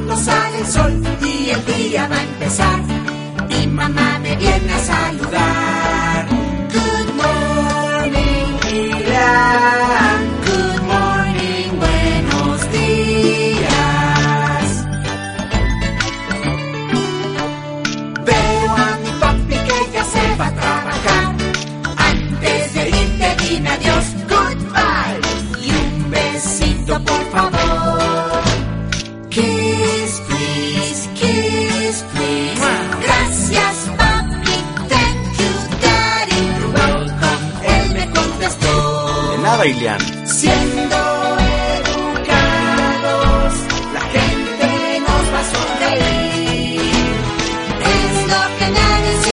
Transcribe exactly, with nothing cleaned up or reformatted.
cuando sale el sol y el día va a empezar. Mi mamá me viene a saludar. Good morning, Ilan. Good morning, buenos días. Veo a mi papi que ya se va a trabajar. Antes de irte dime adiós, goodbye. Y un besito por favor. Kiss, please, kiss, please. Gracias, papi, thank you, daddy, you're welcome. Él me contestó. De nada, Ilian. Siempre